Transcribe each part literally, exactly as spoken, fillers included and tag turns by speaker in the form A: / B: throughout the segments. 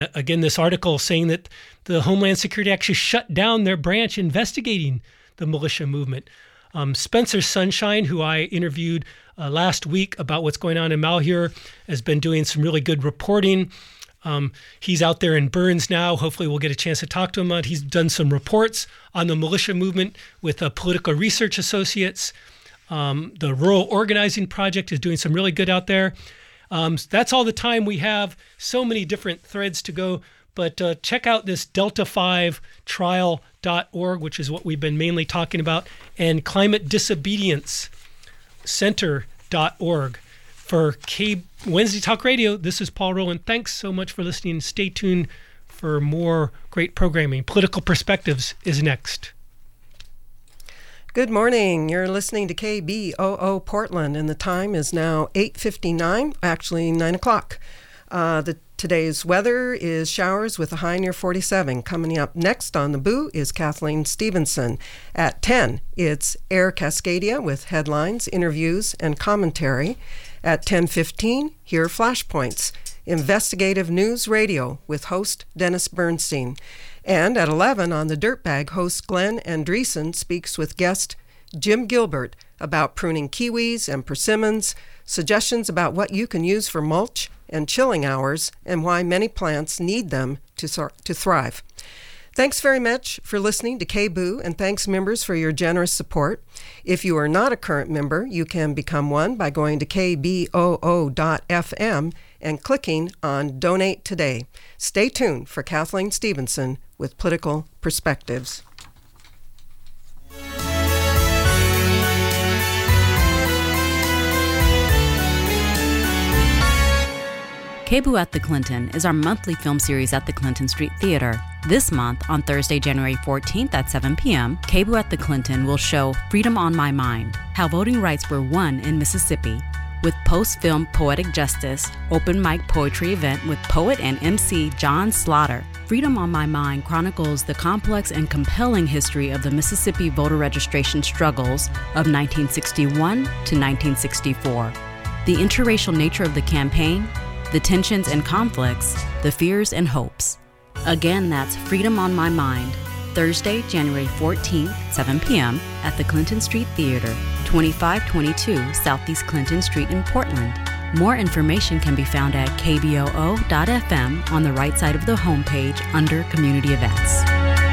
A: Again, this article saying that the Homeland Security actually shut down their branch investigating the militia movement. Um, Spencer Sunshine, who I interviewed uh, last week about what's going on in Malheur, has been doing some really good reporting. Um, he's out there in Burns now. Hopefully we'll get a chance to talk to him. He's done some reports on the militia movement with uh, Political Research Associates. Um, the Rural Organizing Project is doing some really good out there. Um, that's all the time we have. So many different threads to go. But uh, check out this delta five trial dot org, which is what we've been mainly talking about, and climate disobedience center dot org. For K Wednesday Talk Radio, this is Paul Rowland. Thanks so much for listening. Stay tuned for more great programming. Political Perspectives is next.
B: Good morning. You're listening to K B O O Portland, and the time is now eight fifty-nine, actually nine o'clock. Uh, the Today's weather is showers with a high near forty-seven. Coming up next on the Boo is Kathleen Stevenson. At ten, it's Air Cascadia with headlines, interviews, and commentary. At ten fifteen, here are Flashpoints, investigative news radio with host Dennis Bernstein. And at eleven, on the Dirtbag, host Glenn Andreessen speaks with guest Jim Gilbert about pruning kiwis and persimmons, suggestions about what you can use for mulch and chilling hours, and why many plants need them to to thrive. Thanks very much for listening to K B O O, and thanks, members, for your generous support. If you are not a current member, you can become one by going to k b o o dot f m and clicking on Donate Today. Stay tuned for Kathleen Stevenson with Political Perspectives.
C: K B O O at the Clinton is our monthly film series at the Clinton Street Theater. This month, on Thursday, January fourteenth at seven p.m., K B O O at the Clinton will show Freedom on My Mind, How Voting Rights Were Won in Mississippi, with post-film Poetic Justice, open mic poetry event with poet and M C John Slaughter. Freedom on My Mind chronicles the complex and compelling history of the Mississippi voter registration struggles of nineteen sixty-one to nineteen sixty-four, the interracial nature of the campaign, the tensions and conflicts, the fears and hopes. Again, that's Freedom on My Mind, Thursday, January fourteenth, seven p.m. at the Clinton Street Theater, twenty-five twenty-two Southeast Clinton Street in Portland. More information can be found at k b o o dot f m on the right side of the homepage under Community Events.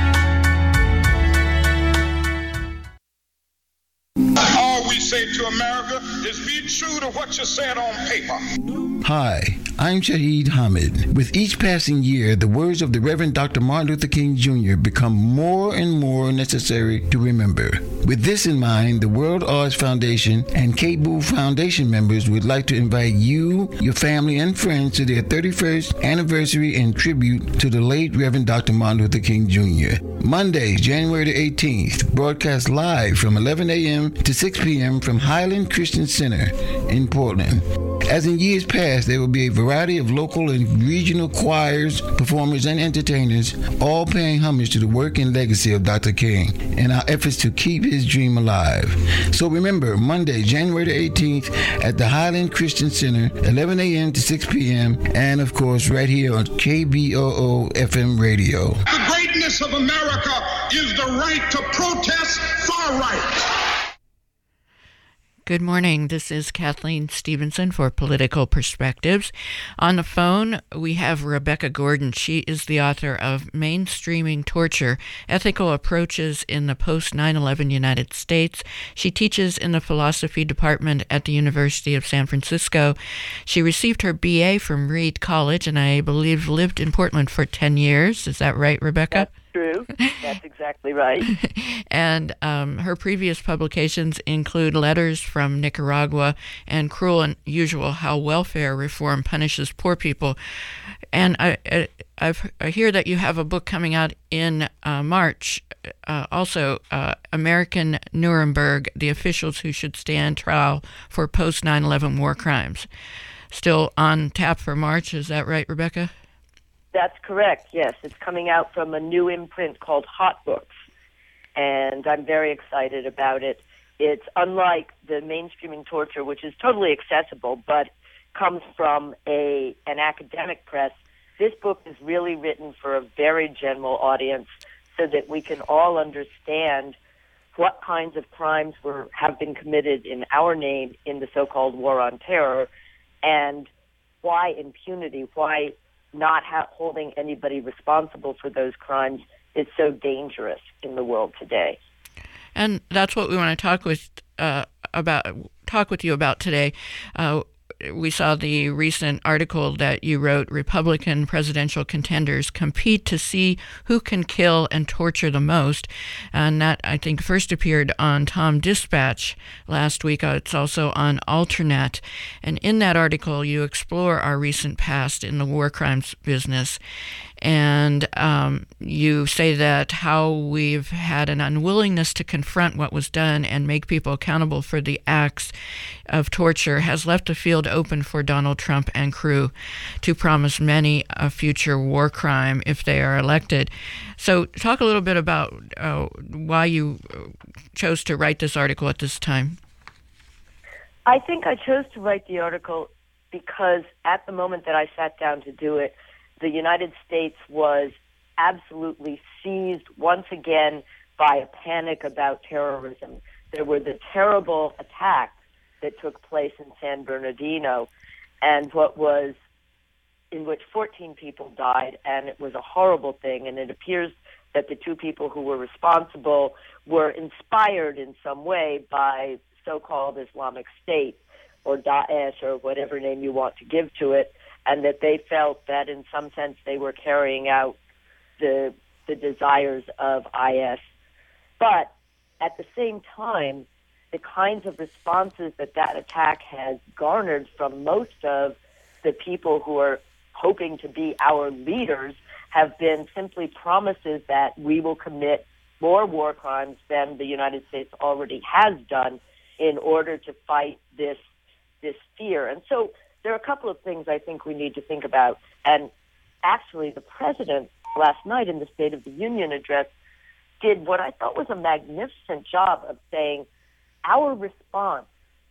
D: All we say to America is be true to what you said on paper.
E: Hi, I'm Shahid Hamid. With each passing year, the words of the Reverend Doctor Martin Luther King Junior become more and more necessary to remember. With this in mind, the World Arts Foundation and K B O O Foundation members would like to invite you, your family, and friends to their thirty-first anniversary and tribute to the late Reverend Doctor Martin Luther King Junior Monday, January the eighteenth, broadcast live from eleven a.m. to six p.m. from Highland Christian Center in Portland. As in years past, there will be a variety of local and regional choirs, performers, and entertainers, all paying homage to the work and legacy of Doctor King and our efforts to keep his dream alive. So remember, Monday, January the eighteenth, at the Highland Christian Center, eleven a.m. to six p.m., and of course, right here on K B O O F M radio.
D: The greatness of America is the right to protest far right.
F: Good morning. This is Kathleen Stevenson for Political Perspectives. On the phone, we have Rebecca Gordon. She is the author of Mainstreaming Torture, Ethical Approaches in the Post nine eleven United States. She teaches in the philosophy department at the University of San Francisco. She received her B A from Reed College and I believe lived in Portland for ten years. Is that right, Rebecca?
G: True. That's exactly right.
F: And um, her previous publications include Letters from Nicaragua and Cruel and Unusual: How Welfare Reform Punishes Poor People. And I, I, I've, I hear that you have a book coming out in uh, March, uh, also uh, American Nuremberg, The Officials Who Should Stand Trial for Post nine eleven War Crimes. Still on tap for March, is that right, Rebecca?
G: That's correct, yes. It's coming out from a new imprint called Hot Books, and I'm very excited about it. It's unlike the Mainstreaming Torture, which is totally accessible, but comes from a an academic press. this book is really written for a very general audience so that we can all understand what kinds of crimes were have been committed in our name in the so-called war on terror, and why impunity, why not ha- holding anybody responsible for those crimes is so dangerous in the world today.
F: And that's what we want to talk with uh, about talk with you about today. Uh, we saw the recent article that you wrote, Republican Presidential Contenders Compete to See Who Can Kill and Torture the Most. And that, I think, first appeared on Tom Dispatch last week. Uh, it's also on Alternet. And in that article, you explore our recent past in the war crimes business. And um, you say that how we've had an unwillingness to confront what was done and make people accountable for the acts of torture has left the field open for Donald Trump and crew to promise many a future war crime if they are elected. So talk a little bit about uh, why you chose to write this article at this time.
G: I think I chose to write the article because at the moment that I sat down to do it, the United States was absolutely seized once again by a panic about terrorism. There were the terrible attacks that took place in San Bernardino, and what was in which fourteen people died, and it was a horrible thing. And it appears that the two people who were responsible were inspired in some way by so-called Islamic State or Daesh or whatever name you want to give to it, and that they felt that in some sense they were carrying out the the desires of I S. But at the same time, the kinds of responses that that attack has garnered from most of the people who are hoping to be our leaders have been simply promises that we will commit more war crimes than the United States already has done in order to fight this this fear. And so there are a couple of things I think we need to think about. And actually, the president last night in the State of the Union address did what I thought was a magnificent job of saying our response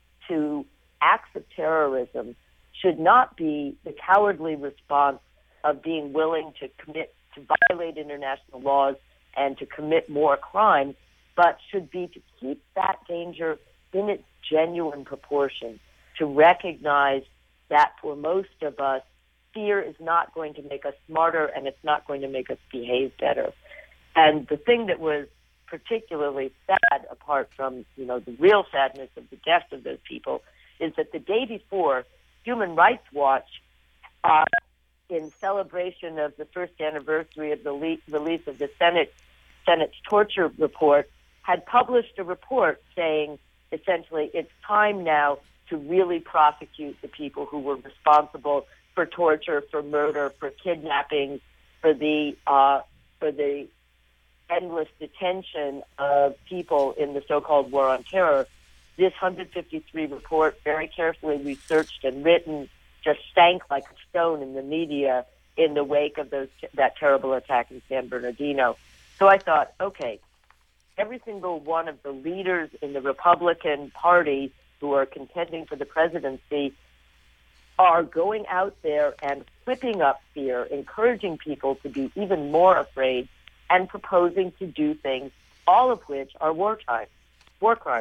G: to acts of terrorism should not be the cowardly response of being willing to commit, to violate international laws and to commit more crimes, but should be to keep that danger in its genuine proportion, to recognize that for most of us, fear is not going to make us smarter and it's not going to make us behave better. And the thing that was particularly sad, apart from, you know, the real sadness of the deaths of those people, is that the day before, Human Rights Watch, uh, in celebration of the first anniversary of the le- release of the Senate Senate's torture report, had published a report saying, essentially, it's time now to really prosecute the people who were responsible for torture, for murder, for kidnapping, for the uh, for the endless detention of people in the so-called war on terror. This one hundred fifty-three report, very carefully researched and written, just sank like a stone in the media in the wake of those that terrible attack in San Bernardino. So I thought, okay, every single one of the leaders in the Republican Party who are contending for the presidency are going out there and whipping up fear, encouraging people to be even more afraid, and proposing to do things, all of which are wartime, war crimes.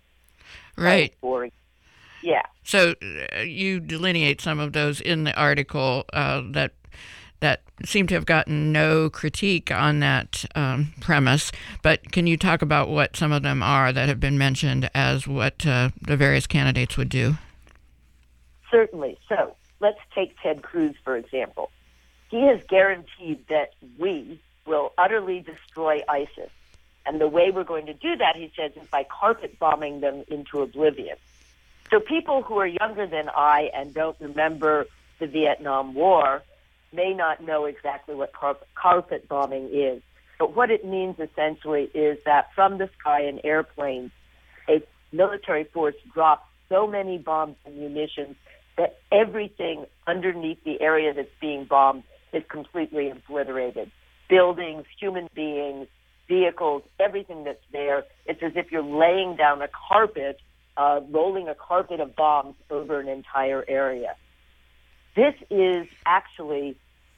F: Right.
G: Boring. Yeah.
F: So uh, you delineate some of those in the article uh, that that seem to have gotten no critique on that um, premise. But can you talk about what some of them are that have been mentioned as what uh, the various candidates would do?
G: Certainly. So let's take Ted Cruz, for example. He has guaranteed that we will utterly destroy ISIS. And the way we're going to do that, he says, is by carpet bombing them into oblivion. So people who are younger than I and don't remember the Vietnam War may not know exactly what carpet, carpet bombing is. But what it means essentially is that from the sky in airplanes, a military force drops so many bombs and munitions that everything underneath the area that's being bombed is completely obliterated. Buildings, human beings, vehicles, everything that's there. It's as if you're laying down a carpet, uh, rolling a carpet of bombs over an entire area. This is actually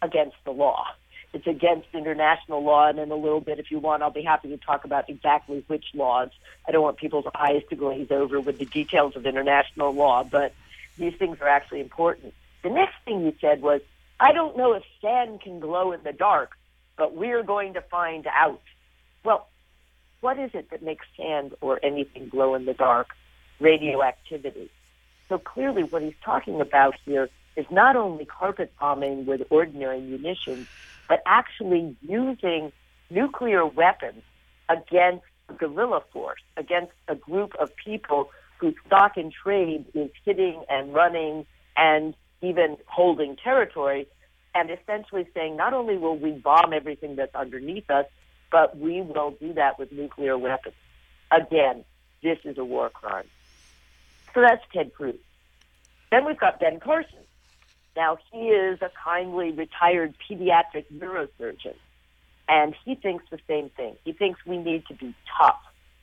G: against the law. It's against international law, and in a little bit, if you want, I'll be happy to talk about exactly which laws. I don't want people's eyes to glaze over with the details of international law, but these things are actually important. The next thing he said was, I don't know if sand can glow in the dark, but we're going to find out. Well, what is it that makes sand or anything glow in the dark? Radioactivity. So clearly what he's talking about here is not only carpet bombing with ordinary munitions, but actually using nuclear weapons against a guerrilla force, against a group of people whose stock and trade is hitting and running and even holding territory, and essentially saying not only will we bomb everything that's underneath us, but we will do that with nuclear weapons. Again, this is a war crime. So that's Ted Cruz. Then we've got Ben Carson. Now, he is a kindly retired pediatric neurosurgeon, and he thinks the same thing. He thinks we need to be tough.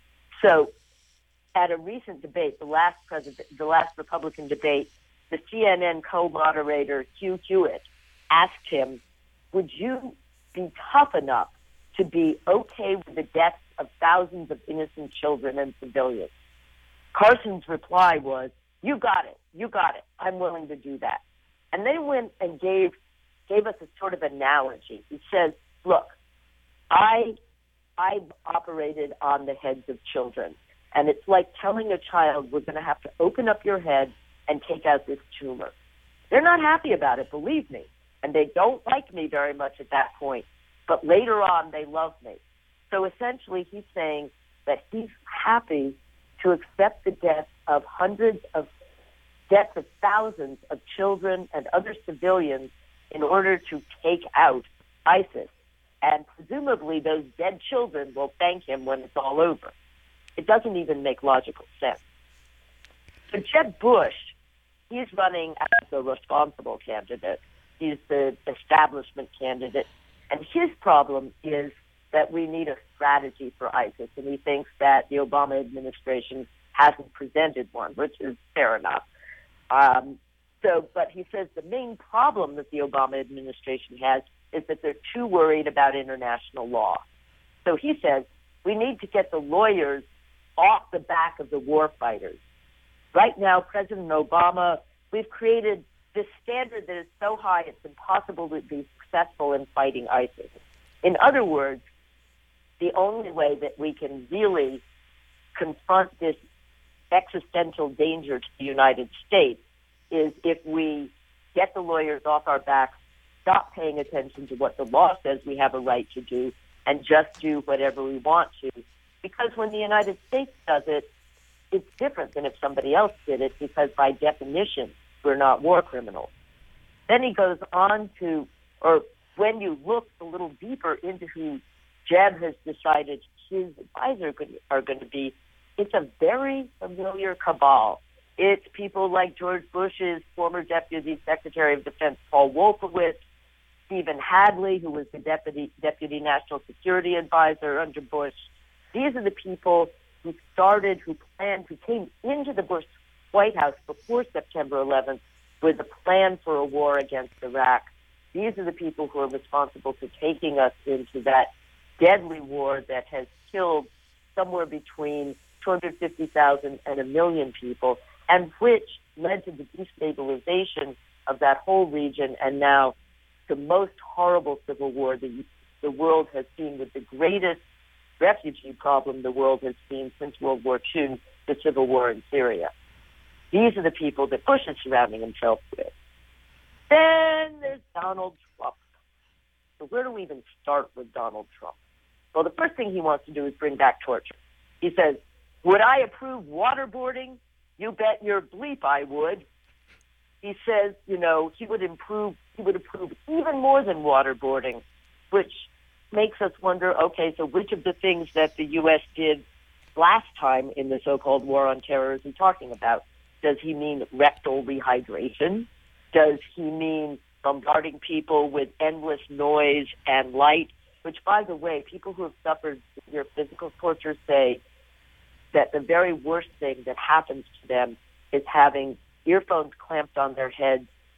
G: So at a recent debate, the last president, the last Republican debate, the C N N co-moderator, Hugh Hewitt, asked him, would you be tough enough to be okay with the deaths of thousands of innocent children and civilians? Carson's reply was, you got it, you got it, I'm willing to do that. And they went and gave gave us a sort of analogy. He says, look, I I've operated on the heads of children, and it's like telling a child we're going to have to open up your head and take out this tumor. They're not happy about it, believe me, and they don't like me very much at that point, but later on they love me. So essentially he's saying that he's happy to accept the death of hundreds of deaths of thousands of children and other civilians in order to take out ISIS. And presumably those dead children will thank him when it's all over. It doesn't even make logical sense. So Jeb Bush, he's running as the responsible candidate. He's the establishment candidate. And his problem is that we need a strategy for ISIS. And he thinks that the Obama administration hasn't presented one, which is fair enough. Um, so, but he says the main problem that the Obama administration has is that they're too worried about international law. So he says we need to get the lawyers off the back of the war fighters. Right now, President Obama, we've created this standard that is so high it's impossible to be successful in fighting ISIS. In other words, the only way that we can really confront this existential danger to the United States is if we get the lawyers off our backs, stop paying attention to what the law says we have a right to do, and just do whatever we want to. Because when the United States does it, it's different than if somebody else did it, because by definition, we're not war criminals. Then he goes on to, or when you look a little deeper into who Jeb has decided his advisors are going to be, it's a very familiar cabal. It's people like George Bush's former Deputy Secretary of Defense, Paul Wolfowitz, Stephen Hadley, who was the Deputy, Deputy National Security Advisor under Bush. These are the people who started, who planned, who came into the Bush White House before September eleventh with a plan for a war against Iraq. These are the people who are responsible for taking us into that deadly war that has killed somewhere between two hundred fifty thousand and a million people, and which led to the destabilization of that whole region, and now the most horrible civil war the, the world has seen, with the greatest refugee problem the world has seen since World War Two, the civil war in Syria. These are the people that Bush is surrounding himself with. Then there's Donald Trump. So where do we even start with Donald Trump? Well, the first thing he wants to do is bring back torture. He says, would I approve waterboarding? You bet your bleep I would. He says, you know, he would improve, he would approve even more than waterboarding, which makes us wonder, okay, so which of the things that the U S did last time in the so-called war on terror is he talking about? Does he mean rectal rehydration? Does he mean bombarding people with endless noise and light? Which, by the way, people who have suffered severe physical torture say that the very worst thing that happens to them is having earphones clamped on their heads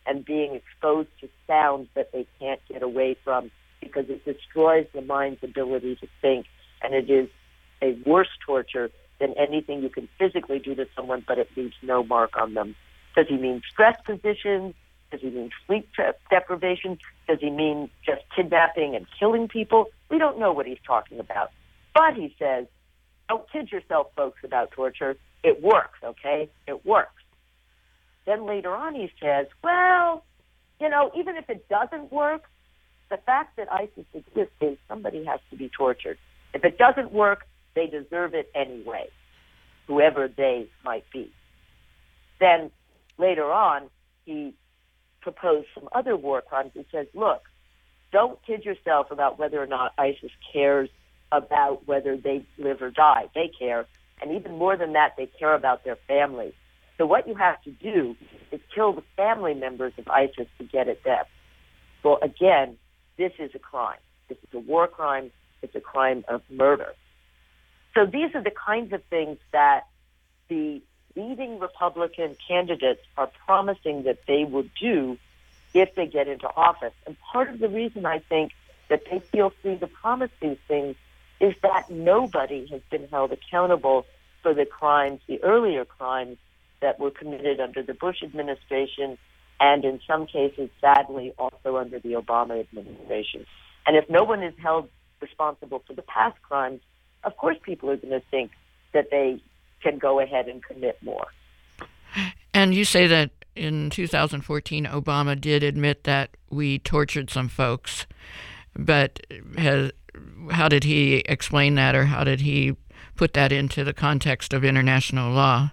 G: and being exposed to sounds that they can't get away from because it destroys the mind's ability to think, and it is a worse torture than anything you can physically do to someone, but it leaves no mark on them. Does he mean stress positions? Does he mean sleep deprivation? Does he mean just kidnapping and killing people? We don't know what he's talking about. But he says, don't kid yourself, folks, about torture. It works, okay? It works. Then later on he says, well, you know, even if it doesn't work, the fact that ISIS exists is somebody has to be tortured. If it doesn't work, they deserve it anyway, whoever they might be. Then later on, he proposed some other war crimes. He says, look, don't kid yourself about whether or not ISIS cares about whether they live or die. They care. And even more than that, they care about their families. So what you have to do is kill the family members of ISIS to get at them. Well, again, this is a crime. This is a war crime. It's a crime of murder. So these are the kinds of things that the leading Republican candidates are promising that they will do if they get into office. And part of the reason I think that they feel free to promise these things is that nobody has been held accountable for the crimes, the earlier crimes that were committed under the Bush administration and in some cases, sadly, also under the Obama administration. And if no one is held responsible for the past crimes, of course people are going to think that they can go ahead and commit more.
F: And you say that in two thousand fourteen, Obama did admit that we tortured some folks, but has, how did he explain that, or how did he put that into the context of international law?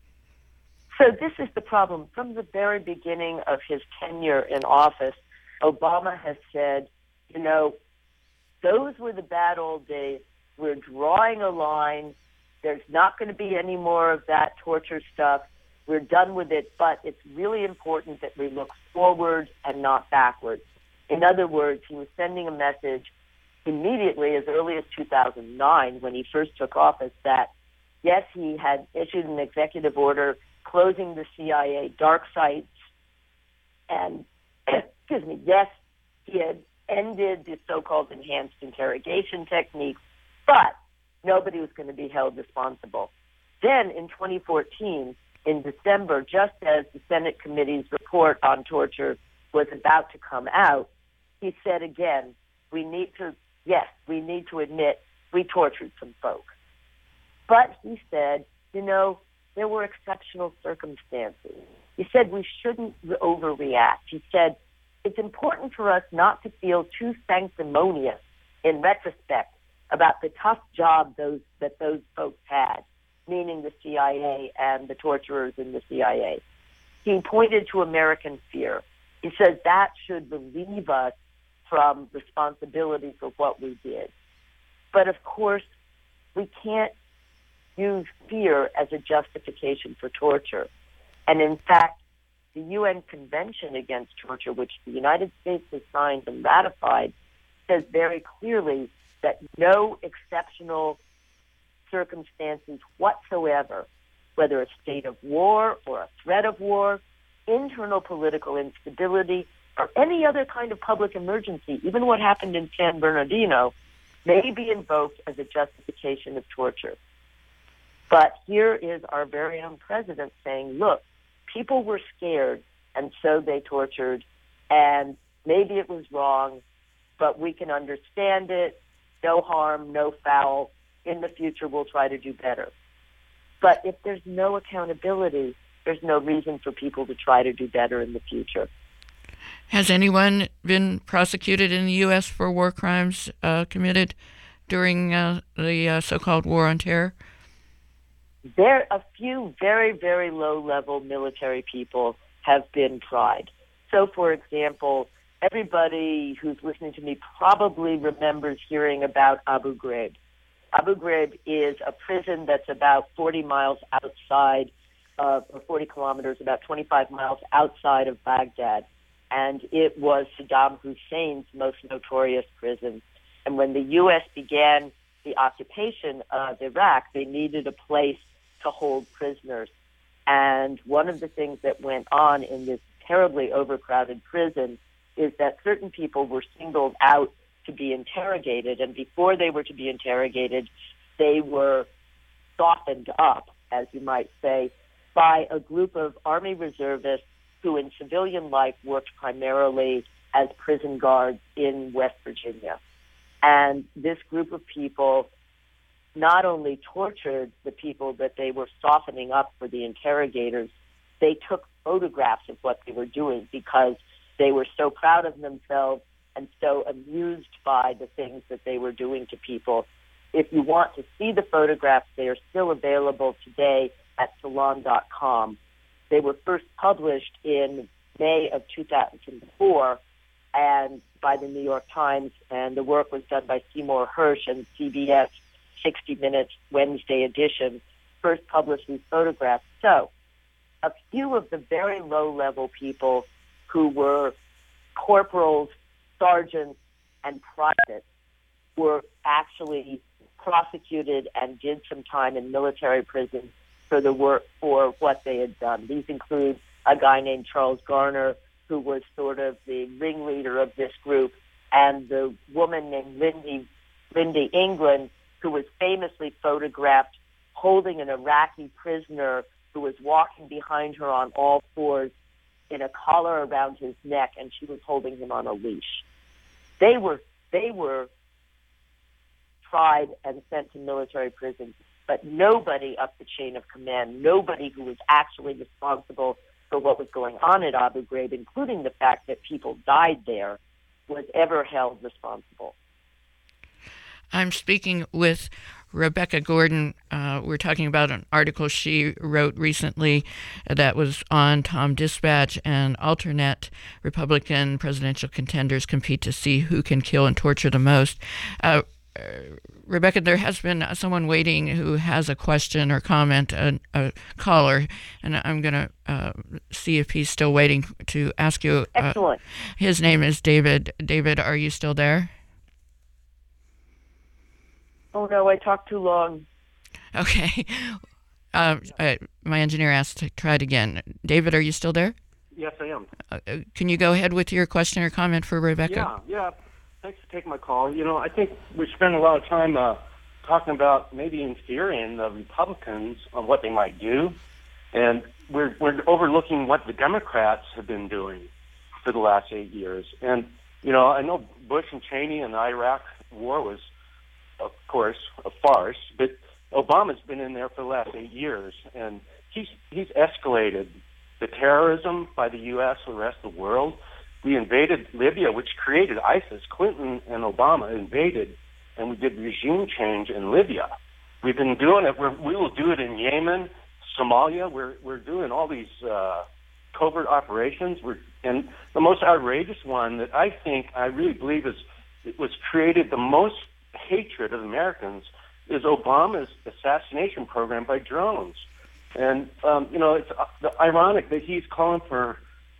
G: So this is the problem. From the very beginning of his tenure in office, Obama has said, you know, those were the bad old days. We're drawing a line. There's not going to be any more of that torture stuff. We're done with it, but it's really important that we look forward and not backwards. In other words, he was sending a message immediately as early as two thousand nine when he first took office that, yes, he had issued an executive order closing the C I A dark sites, and, excuse me, yes, he had ended the so-called enhanced interrogation techniques, but nobody was going to be held responsible. Then in twenty fourteen, in December, just as the Senate committee's report on torture was about to come out, he said again, we need to, yes, we need to admit we tortured some folks. But he said, you know, there were exceptional circumstances. He said we shouldn't overreact. He said it's important for us not to feel too sanctimonious in retrospect about the tough job those that those folks had, meaning the C I A and the torturers in the C I A. He pointed to American fear. He says that should relieve us from responsibility for what we did. But of course, we can't use fear as a justification for torture. And in fact, the U N Convention Against Torture, which the United States has signed and ratified, says very clearly that no exceptional circumstances whatsoever, whether a state of war or a threat of war, internal political instability, or any other kind of public emergency, even what happened in San Bernardino, may be invoked as a justification of torture. But here is our very own president saying, look, people were scared, and so they tortured, and maybe it was wrong, but we can understand it. No harm, no foul. In the future, we'll try to do better. But if there's no accountability, there's no reason for people to try to do better in the future.
F: Has anyone been prosecuted in the U S for war crimes uh, committed during uh, the uh, so-called War on Terror?
G: There, a few very, very low-level military people have been tried. So, for example, everybody who's listening to me probably remembers hearing about Abu Ghraib. Abu Ghraib is a prison that's about forty miles outside, uh, or forty kilometers, about twenty-five miles outside of Baghdad. And it was Saddam Hussein's most notorious prison. And when the U S began the occupation of Iraq, they needed a place to hold prisoners. And one of the things that went on in this terribly overcrowded prison is that certain people were singled out to be interrogated, and before they were to be interrogated, they were softened up, as you might say, by a group of Army reservists who in civilian life worked primarily as prison guards in West Virginia. And this group of people not only tortured the people that they were softening up for the interrogators, they took photographs of what they were doing because they were so proud of themselves and so amused by the things that they were doing to people. If you want to see the photographs, they are still available today at salon dot com. They were first published in May of two thousand four and by the New York Times, and the work was done by Seymour Hersh and C B S sixty minutes Wednesday edition, first published these photographs. So a few of the very low-level people who were corporals, sergeants, and privates were actually prosecuted and did some time in military prison for the work for what they had done. These include a guy named Charles Garner, who was sort of the ringleader of this group, and the woman named Lindy, Lindy England, who was famously photographed holding an Iraqi prisoner who was walking behind her on all fours in a collar around his neck, and she was holding him on a leash. They were they were tried and sent to military prison, but nobody up the chain of command, nobody who was actually responsible for what was going on at Abu Ghraib, including the fact that people died there, was ever held responsible.
F: I'm speaking with Rebecca Gordon. Uh, we're talking about an article she wrote recently that was on Tom Dispatch, and alternate Republican presidential contenders compete to see who can kill and torture the most. Uh, uh, Rebecca, there has been someone waiting who has a question or comment, a, a caller, and I'm going to uh, see if he's still waiting to ask you. Uh,
G: Excellent.
F: His name is David. David, are you still there?
G: Oh, no, I talked too long.
F: Okay. Uh, uh, my engineer asked to try it again. David, are you still there?
H: Yes, I am.
F: Uh, can you go ahead with your question or comment for Rebecca?
H: Yeah, yeah. Thanks for taking my call. You know, I think we spend a lot of time uh, talking about maybe infuriating the Republicans on what they might do, and we're, we're overlooking what the Democrats have been doing for the last eight years. And, you know, I know Bush and Cheney and the Iraq war was, of course, a farce, but Obama's been in there for the last eight years, and he's he's escalated the terrorism by the U S and the rest of the world. We invaded Libya, which created ISIS. Clinton and Obama invaded, and we did regime change in Libya. We've been doing it. We're, we will do it in Yemen, Somalia. We're we're doing all these uh, covert operations. We're, and the most outrageous one that I think I really believe is it was created the most hatred of Americans is Obama's assassination program by drones. And um, you know, it's uh, ironic that he's calling for.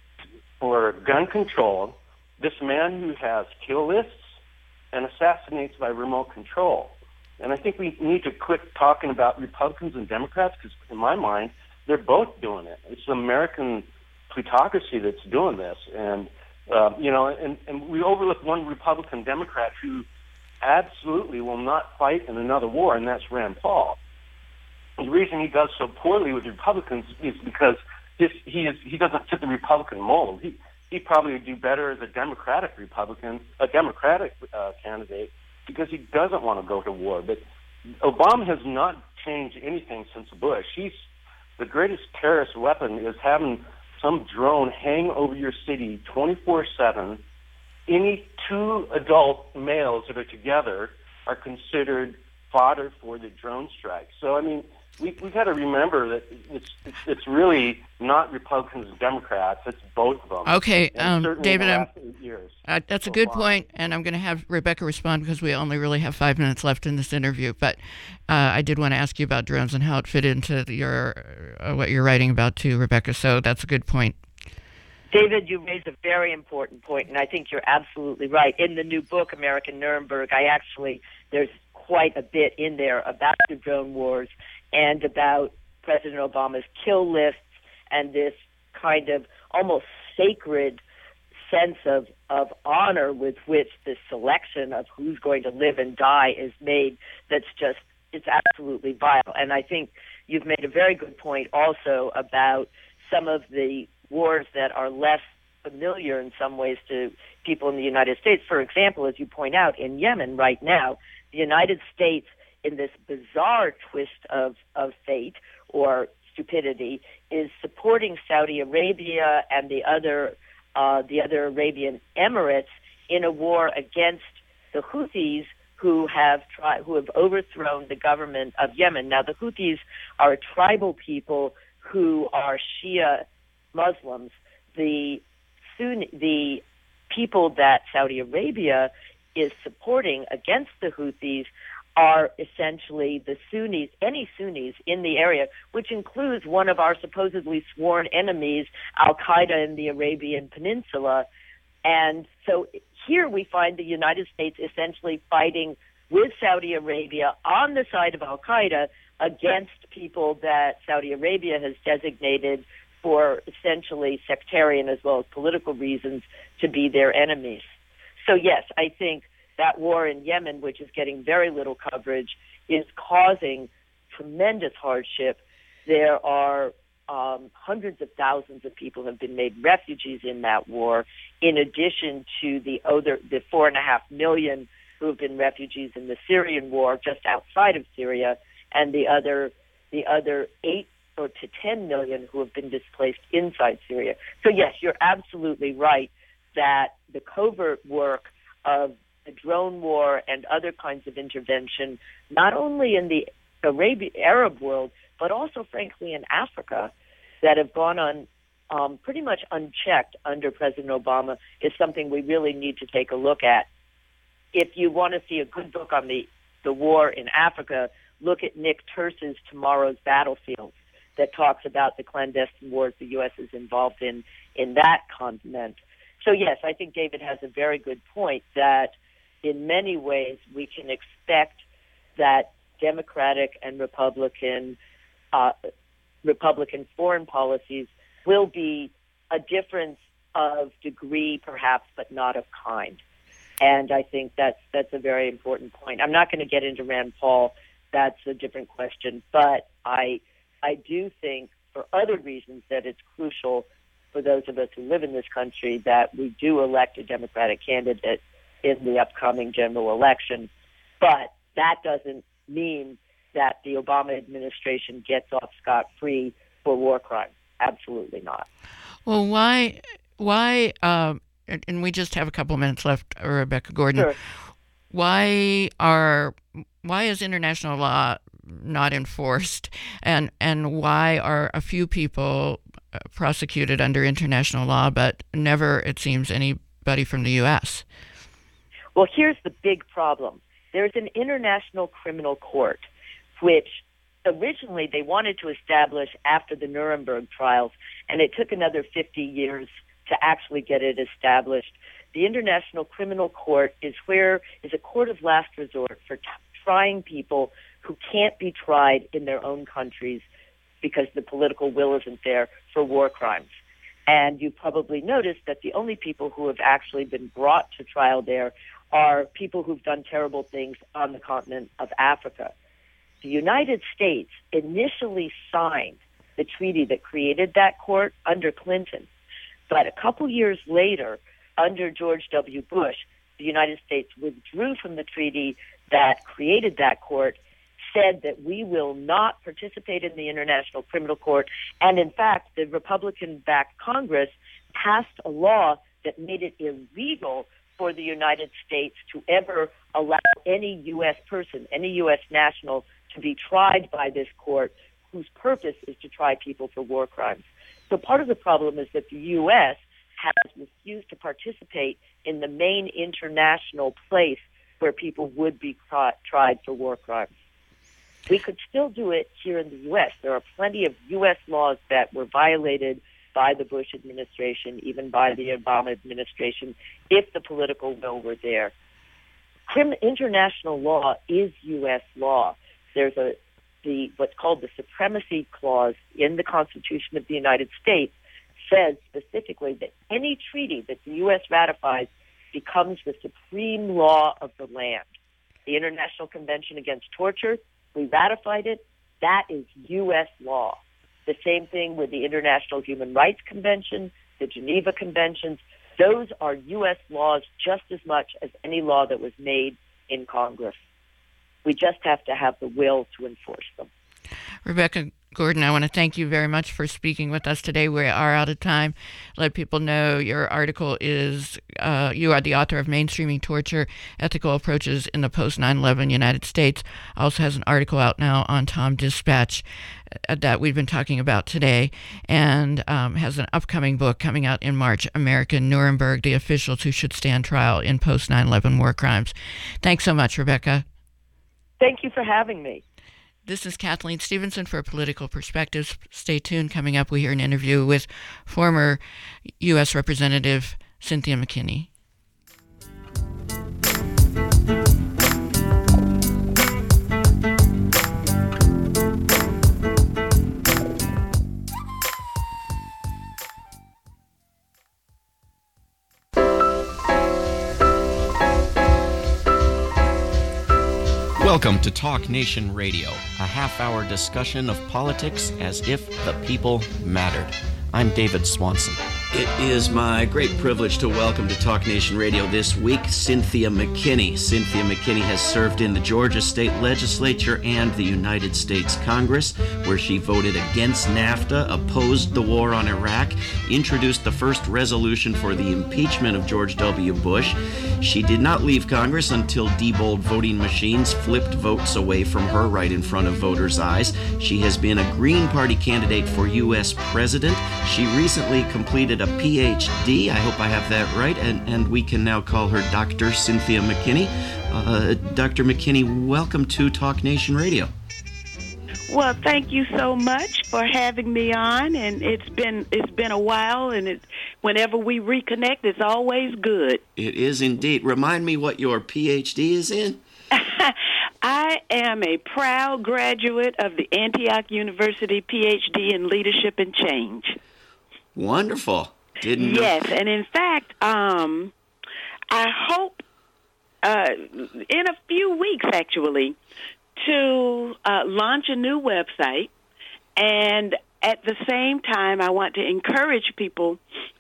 H: for gun control, this man who has kill lists and assassinates by remote control. And I think we need to quit talking about Republicans and Democrats, because in my mind, they're both doing it. It's the American plutocracy that's doing this. And, uh, you know, and, and we overlook one Republican Democrat who absolutely will not fight in another war, and that's Rand Paul. The reason he does so poorly with Republicans is because This, he is he doesn't fit the Republican mold. He he probably would do better as a Democratic Republican, a Democratic uh, candidate, because he doesn't want to go to war. But Obama has not changed anything since Bush. He's the greatest terrorist weapon is having some drone hang over your city twenty-four seven. Any two adult males that are together are considered fodder for the drone strike. So I mean. We, we've got to remember that it's, it's it's really not Republicans and Democrats. It's both of them.
F: Okay, um, David, I'm,
H: years,
F: uh, that's
H: so
F: a good
H: far.
F: point, and I'm going to have Rebecca respond because we only really have five minutes left in this interview. But uh, I did want to ask you about drones and how it fit into your uh, what you're writing about too, Rebecca. So that's a good point.
G: David, you raised a very important point, and I think you're absolutely right. In the new book, American Nuremberg, I actually, there's quite a bit in there about the drone wars and about President Obama's kill lists and this kind of almost sacred sense of, of honor with which the selection of who's going to live and die is made that's just, it's absolutely vile. And I think you've made a very good point also about some of the wars that are less familiar in some ways to people in the United States. For example, as you point out, in Yemen right now, the United States, in this bizarre twist of, of fate or stupidity, is supporting Saudi Arabia and the other uh, the other Arabian Emirates in a war against the Houthis, who have tried, who have overthrown the government of Yemen. Now, the Houthis are a tribal people who are Shia Muslims. The Sunni, the people that Saudi Arabia is supporting against the Houthis are essentially the Sunnis, any Sunnis in the area, which includes one of our supposedly sworn enemies, Al-Qaeda in the Arabian Peninsula. And so here we find the United States essentially fighting with Saudi Arabia on the side of Al-Qaeda against people that Saudi Arabia has designated for essentially sectarian as well as political reasons to be their enemies. So yes, I think that war in Yemen, which is getting very little coverage, is causing tremendous hardship. There are um, hundreds of thousands of people have been made refugees in that war, in addition to the other, the four and a half million who have been refugees in the Syrian war just outside of Syria, and the other, the other eight or to ten million who have been displaced inside Syria. So yes, you're absolutely right that the covert work of the drone war and other kinds of intervention, not only in the Arab, Arab world, but also, frankly, in Africa, that have gone on um, pretty much unchecked under President Obama, is something we really need to take a look at. If you want to see a good book on the, the war in Africa, look at Nick Turse's Tomorrow's Battlefields, that talks about the clandestine wars the U S is involved in in that continent. So, yes, I think David has a very good point that in many ways we can expect that Democratic and Republican uh, Republican foreign policies will be a difference of degree, perhaps, but not of kind. And I think that's that's a very important point. I'm not going to get into Rand Paul. That's a different question. But I I do think, for other reasons, that it's crucial for those of us who live in this country that we do elect a Democratic candidate in the upcoming general election. But that doesn't mean that the Obama administration gets off scot-free for war crimes. Absolutely not.
F: Well, why, why, uh, and we just have a couple of minutes left, Rebecca Gordon.
G: Sure.
F: Why are, why is international law not enforced, and and why are a few people prosecuted under international law, but never, it seems, anybody from the U S?
G: Well, here's the big problem. There's an international criminal court, which originally they wanted to establish after the Nuremberg trials, and it took another fifty years to actually get it established. The International Criminal Court is where is a court of last resort for t- trying people who can't be tried in their own countries because the political will isn't there for war crimes. And you probably noticed that the only people who have actually been brought to trial there are people who've done terrible things on the continent of Africa. The United States initially signed the treaty that created that court under Clinton. But a couple years later, under George W. Bush, the United States withdrew from the treaty that created that court, said that we will not participate in the International Criminal Court. And in fact, the Republican-backed Congress passed a law that made it illegal for the United States to ever allow any U S person, any U S national, to be tried by this court whose purpose is to try people for war crimes. So part of the problem is that the U S has refused to participate in the main international place where people would be tri- tried for war crimes. We could still do it here in the U S. There are plenty of U S laws that were violated by the Bush administration, even by the Obama administration, if the political will were there. Crim- international law is U S law. There's a the what's called the Supremacy Clause in the Constitution of the United States says specifically that any treaty that the U S ratifies becomes the supreme law of the land. The International Convention Against Torture, we ratified it. That is U S law. The same thing with the International Human Rights Convention, the Geneva Conventions. Those are U S laws just as much as any law that was made in Congress. We just have to have the will to enforce them.
F: Rebecca Gordon, I want to thank you very much for speaking with us today. We are out of time. Let people know your article is, uh, you are the author of Mainstreaming Torture, Ethical Approaches in the Post nine eleven United States. Also has an article out now on Tom Dispatch uh, that we've been talking about today, and um, has an upcoming book coming out in March, American Nuremberg, The Officials Who Should Stand Trial in Post nine eleven War Crimes. Thanks so much, Rebecca.
G: Thank you for having me.
F: This is Kathleen Stevenson for Political Perspectives. Stay tuned. Coming up, we hear an interview with former U S Representative Cynthia McKinney.
I: Welcome to Talk Nation Radio, a half-hour discussion of politics as if the people mattered. I'm David Swanson.
J: It is my great privilege to welcome to Talk Nation Radio this week Cynthia McKinney. Cynthia McKinney has served in the Georgia State Legislature and the United States Congress, where she voted against NAFTA, opposed the war on Iraq, introduced the first resolution for the impeachment of George W. Bush. She did not leave Congress until Diebold voting machines flipped votes away from her right in front of voters' eyes. She has been a Green Party candidate for U S president. She recently completed a P H D, I hope I have that right, and, and we can now call her Doctor Cynthia McKinney. Uh, Doctor McKinney, welcome to Talk Nation Radio.
K: Well, thank you so much for having me on, and it's been it's been a while, and it, whenever we reconnect, it's always good.
J: It is indeed. Remind me what your P H D is in?
K: I am a proud graduate of the Antioch University P H D in Leadership and Change.
J: Wonderful. Didn't
K: yes, know. And in fact, um, I hope uh, in a few weeks, actually, to uh, launch a new website. And at the same time, I want to encourage people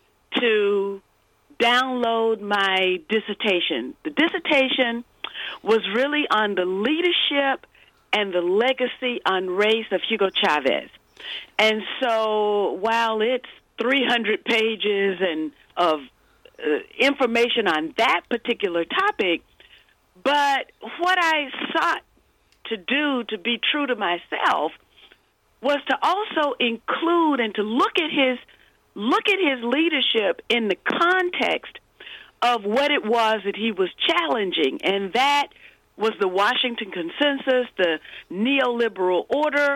K: to download my dissertation. The dissertation was really on the leadership and the legacy on race of Hugo Chavez. And so while it's three hundred pages and of uh, information on that particular topic, but what I sought to do to be true to myself was to also include and to look at his look at his leadership in the context of what it was that he was challenging, and that was the Washington Consensus, the neoliberal order.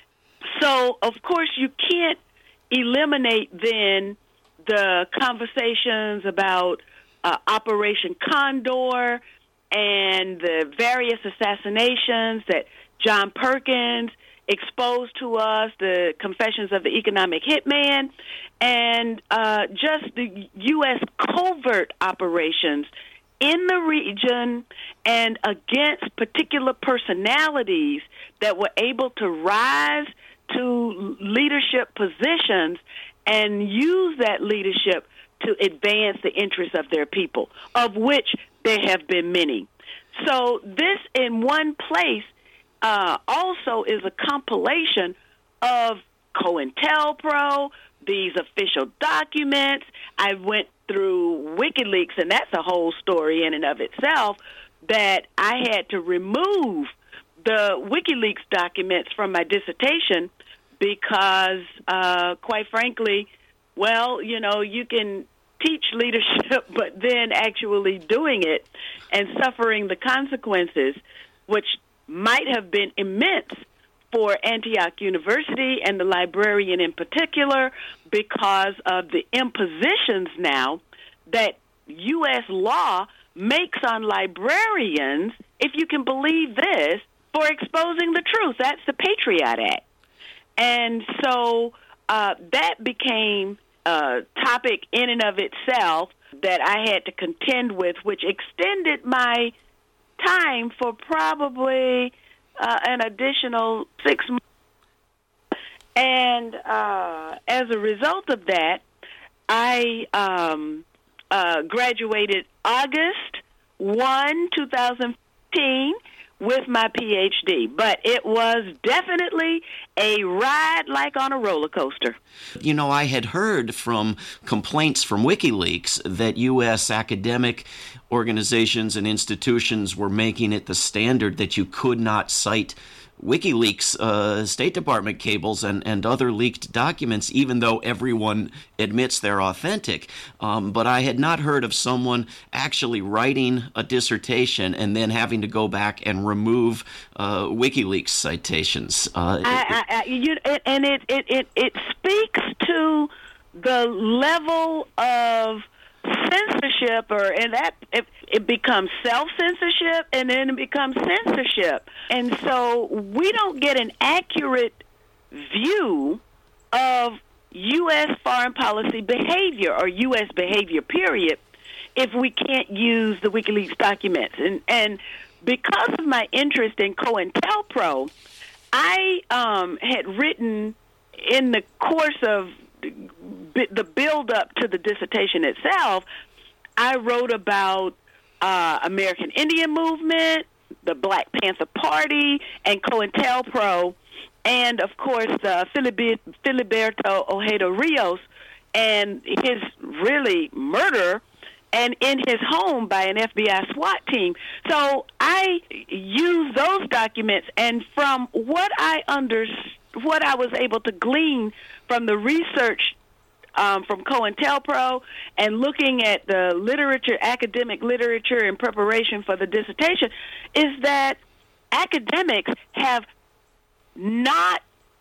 K: So, of course, you can't eliminate then the conversations about uh, Operation Condor and the various assassinations that John Perkins exposed to us, the Confessions of the Economic Hitman, and uh, just the U S covert operations in the region and against particular personalities that were able to rise to leadership positions and use that leadership to advance the interests of their people, of which there have been many. So this in one place uh, also is a compilation of COINTELPRO, these official documents. I went through WikiLeaks, and that's a whole story in and of itself, that I had to remove the WikiLeaks documents from my dissertation because, uh, quite frankly, well, you know, you can teach leadership, but then actually doing it and suffering the consequences, which might have been immense for Antioch University and the librarian in particular, because of the impositions now that U S law makes on librarians, if you can believe this, for exposing the truth. That's the Patriot Act. And so uh, that became uh, topic in and of itself that I had to contend with, which extended my time for probably uh, an additional six months. And uh, as a result of that, I um, uh, graduated August first, two thousand fifteen, with my P H D, but it was definitely a ride like on a roller coaster.
J: You know, I had heard from complaints from WikiLeaks that U S academic organizations and institutions were making it the standard that you could not cite WikiLeaks uh, State Department cables and, and other leaked documents, even though everyone admits they're authentic. Um, but I had not heard of someone actually writing a dissertation and then having to go back and remove uh, WikiLeaks citations. Uh,
K: I, I, I, you, and it, it, it, it speaks to the level of censorship, or and that it, it becomes self-censorship, and then it becomes censorship. And so we don't get an accurate view of U S foreign policy behavior, or U S behavior, period, if we can't use the WikiLeaks documents. And, and because of my interest in COINTELPRO, I um, had written in the course of the build-up to the dissertation itself, I wrote about uh, American Indian Movement, the Black Panther Party, and COINTELPRO, and, of course, uh, Filiberto Ojeda Rios and his really murder, and in his home by an F B I SWAT team. So I used those documents, and from what I under, what I was able to glean from the research um, from COINTELPRO and looking at the literature, academic literature in preparation for the dissertation, is that academics have not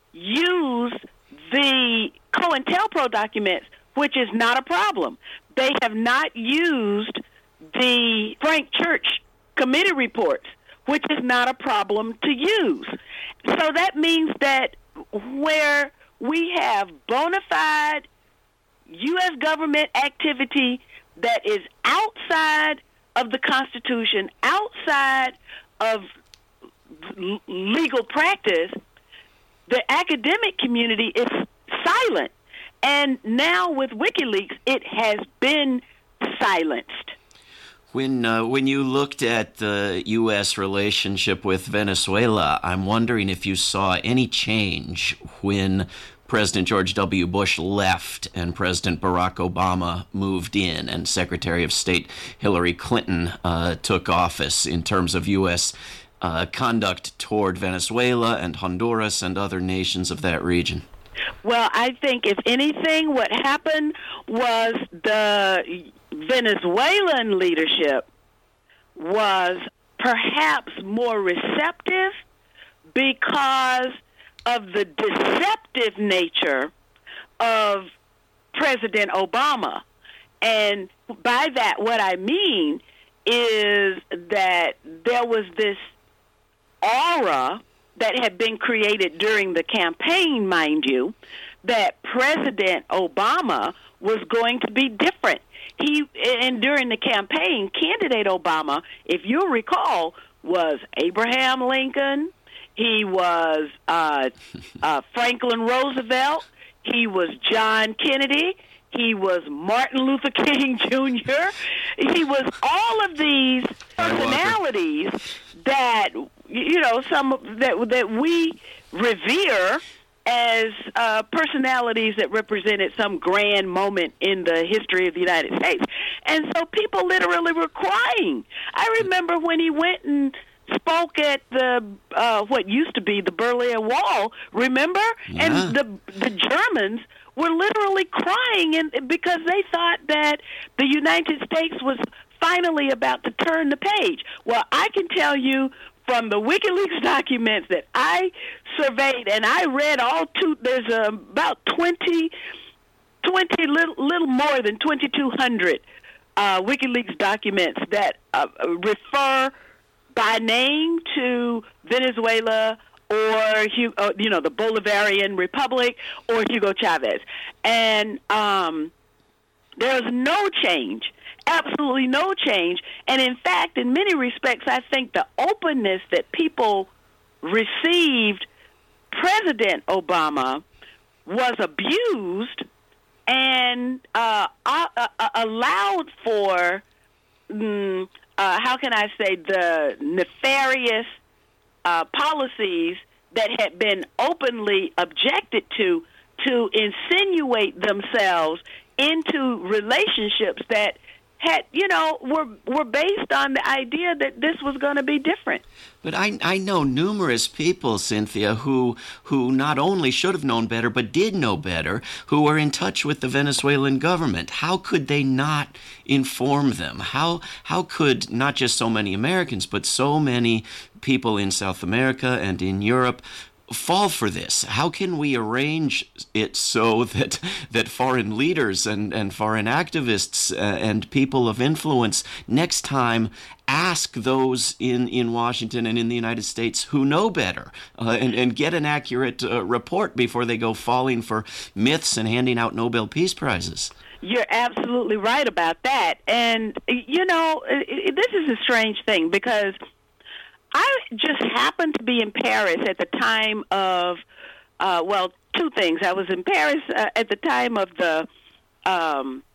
K: used the COINTELPRO documents, which is not a problem. They have not used the Frank Church committee reports, which is not a problem to use. So that means that where we have bona fide U S government activity that is outside of the Constitution, outside of l- legal practice, the academic community is silent. And now with WikiLeaks, it has been silenced.
J: When uh, when you looked at the U S relationship with Venezuela, I'm wondering if you saw any change when President George W. Bush left and President Barack Obama moved in and Secretary of State Hillary Clinton uh, took office in terms of U S uh, conduct toward Venezuela and Honduras and other nations of that region.
K: Well, I think if anything, what happened was the Venezuelan leadership was perhaps more receptive because of the deceptive nature of President Obama. And by that, what I mean is that there was this aura that had been created during the campaign, mind you, that President Obama was going to be different. He, and during the campaign, candidate Obama, if you'll recall, was Abraham Lincoln, he was uh, uh, Franklin Roosevelt, he was John Kennedy, he was Martin Luther King Junior He was all of these personalities that, you know, some that that we revere as uh, personalities that represented some grand moment in the history of the United States. And so people literally were crying. I remember when he went and spoke at the uh, what used to be the Berlin Wall, remember? Yeah. And the the Germans were literally crying in, because they thought that the United States was finally about to turn the page. Well, I can tell you from the WikiLeaks documents that I surveyed, and I read all two, there's uh, about twenty, twenty little, little more than twenty-two hundred uh, WikiLeaks documents that uh, refer by name to Venezuela or Hugo, uh, you know, the Bolivarian Republic, or Hugo Chavez. And um, there was no change, absolutely no change. And in fact, in many respects, I think the openness that people received President Obama was abused and uh, uh, uh, allowed for, mm, uh, how can I say, the nefarious uh, policies that had been openly objected to, to insinuate themselves into relationships that had, you know, were were based on the idea that this was going to be different.
J: But I I know numerous people, Cynthia, who who not only should have known better, but did know better, who were in touch with the Venezuelan government. How could they not inform them? How how could not just so many Americans, but so many people in South America and in Europe fall for this? How can we arrange it so that that foreign leaders and, and foreign activists uh, and people of influence next time ask those in, in Washington and in the United States who know better uh, and, and get an accurate uh, report before they go falling for myths and handing out Nobel Peace Prizes?
K: You're absolutely right about that. And, you know, it, it, this is a strange thing because I just happened to be in Paris at the time of, uh, well, two things. I was in Paris uh, at the time of the um,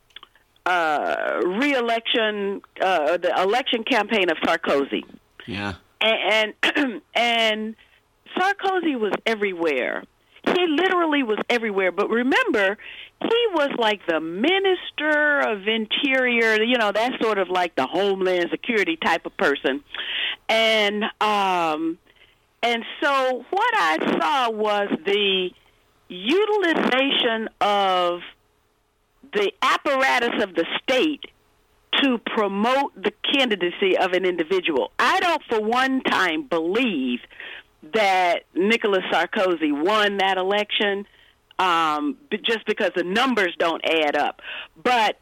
K: uh, re-election, uh, the election campaign of Sarkozy.
J: Yeah.
K: And, and, and Sarkozy was everywhere. He literally was everywhere. But remember, he was like the Minister of Interior, you know, that's sort of like the Homeland Security type of person. And um, and so what I saw was the utilization of the apparatus of the state to promote the candidacy of an individual. I don't for one time believe that Nicolas Sarkozy won that election um, just because the numbers don't add up. But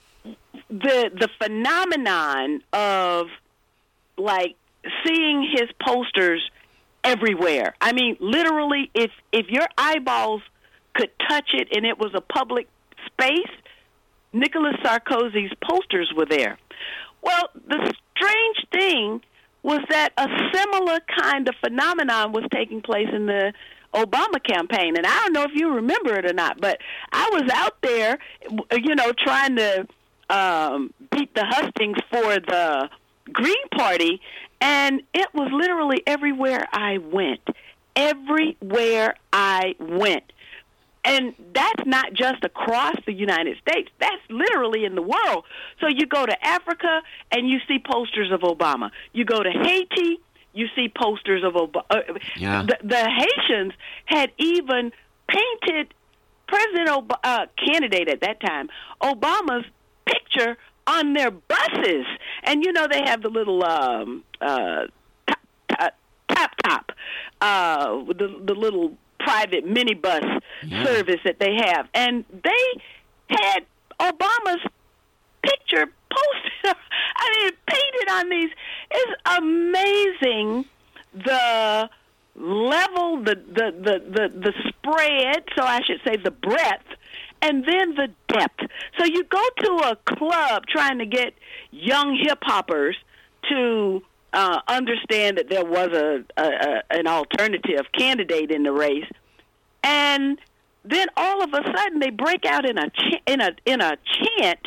K: the the phenomenon of, like, seeing his posters everywhere. I mean, literally, if if your eyeballs could touch it and it was a public space, Nicolas Sarkozy's posters were there. Well, the strange thing was that a similar kind of phenomenon was taking place in the Obama campaign. And I don't know if you remember it or not, but I was out there, you know, trying to um, beat the hustings for the Green Party, and it was literally everywhere I went. Everywhere I went. And that's not just across the United States. That's literally in the world. So you go to Africa, and you see posters of Obama. You go to Haiti, you see posters of Obama. Uh,
J: yeah.
K: the, the Haitians had even painted President Ob- uh, candidate at that time, Obama's picture on their buses. And, you know, they have the little um, uh, top, top, top, top uh, the, the little private minibus yeah. service that they have. And they had Obama's picture posted, I mean, painted on these. It's amazing the level, the, the, the, the, the spread, so I should say the breadth, and then the depth. So you go to a club trying to get young hip-hoppers to uh, understand that there was a, a, a an alternative candidate in the race, and then all of a sudden they break out in a ch- in a in a chant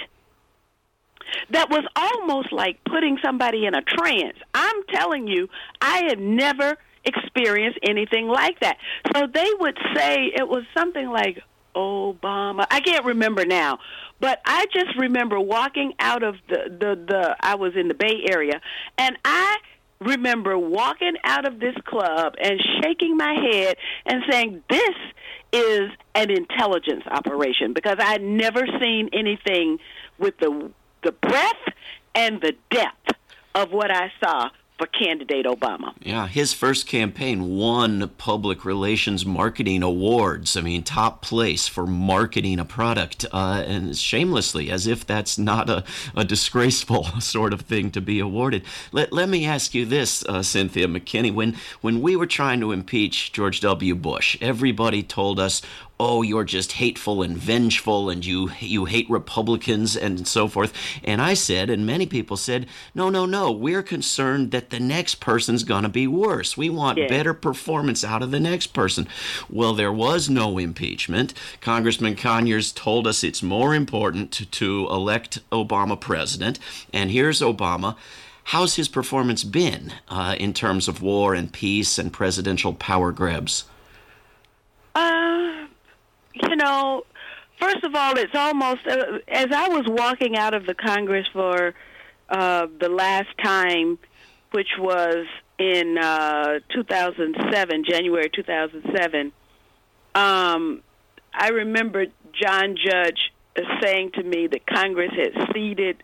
K: that was almost like putting somebody in a trance. I'm telling you, I had never experienced anything like that. So they would say it was something like Obama. I can't remember now, but I just remember walking out of the, the, the I was in the Bay Area, and I remember walking out of this club and shaking my head and saying, this is an intelligence operation, because I'd never seen anything with the the breadth and the depth of what I saw for candidate Obama.
J: Yeah, his first campaign won public relations marketing awards. I mean, top place for marketing a product, uh, and shamelessly, as if that's not a, a disgraceful sort of thing to be awarded. Let, let me ask you this, uh, Cynthia McKinney. When, when we were trying to impeach George W. Bush, everybody told us, oh, you're just hateful and vengeful, and you you hate Republicans and so forth. And I said, and many people said, no, no, no, we're concerned that the next person's going to be worse. We want yeah. better performance out of the next person. Well, there was no impeachment. Congressman Conyers told us it's more important to, to elect Obama president. And here's Obama. How's his performance been uh, in terms of war and peace and presidential power grabs?
K: Uh... You know, first of all, it's almost, uh, as I was walking out of the Congress for uh, the last time, which was in uh, two thousand seven, January two thousand seven, um, I remember John Judge saying to me that Congress had ceded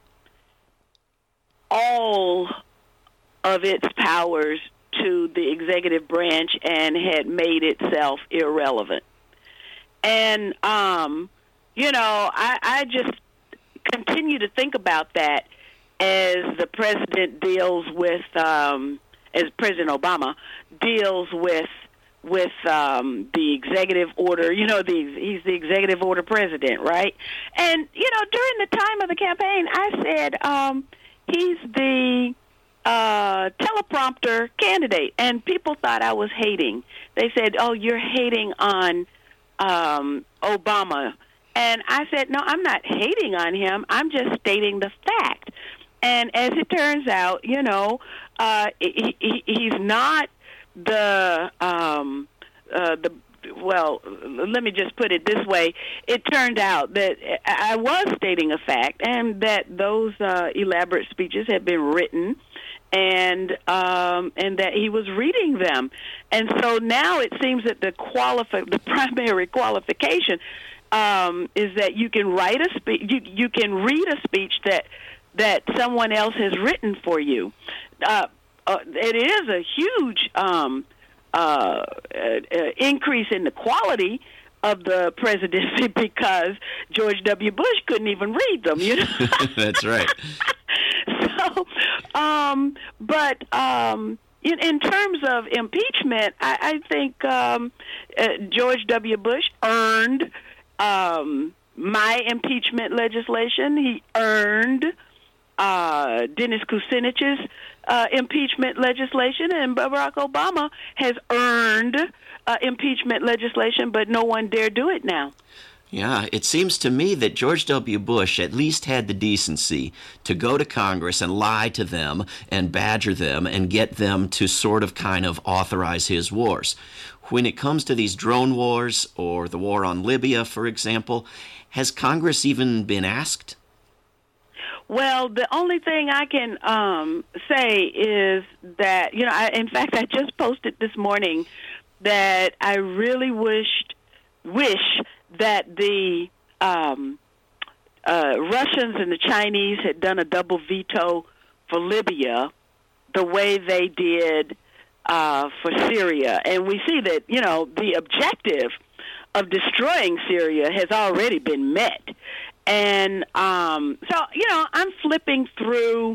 K: all of its powers to the executive branch and had made itself irrelevant. And, um, you know, I, I just continue to think about that as the president deals with, um, as President Obama deals with with um, the executive order. You know, the, he's the executive order president, right? And, you know, during the time of the campaign, I said um, he's the uh, teleprompter candidate. And people thought I was hating. They said, oh, you're hating on Um, Obama. And I said, no, I'm not hating on him. I'm just stating the fact. And as it turns out, you know, uh, he, he, he's not the, um, uh, the, well, let me just put it this way. It turned out that I was stating a fact and that those uh, elaborate speeches had been written and um, and that he was reading them. And so now it seems that the qualifi- the primary qualification um, is that you can write a speech, you, you can read a speech that that someone else has written for you. Uh, uh, it is a huge um, uh, uh, increase in the quality of the presidency because George W. Bush couldn't even read them, you know?
J: That's right.
K: So, um, but um, in, in terms of impeachment, I, I think um, uh, George W. Bush earned um, my impeachment legislation. He earned uh, Dennis Kucinich's uh, impeachment legislation, and Barack Obama has earned uh, impeachment legislation, but no one dare do it now.
J: Yeah, it seems to me that George W. Bush at least had the decency to go to Congress and lie to them and badger them and get them to sort of kind of authorize his wars. When it comes to these drone wars or the war on Libya, for example, has Congress even been asked?
K: Well, the only thing I can um, say is that, you know, I, in fact, I just posted this morning that I really wished, wish that the um, uh, Russians and the Chinese had done a double veto for Libya the way they did uh, for Syria. And we see that, you know, the objective of destroying Syria has already been met. And um, so, you know, I'm flipping through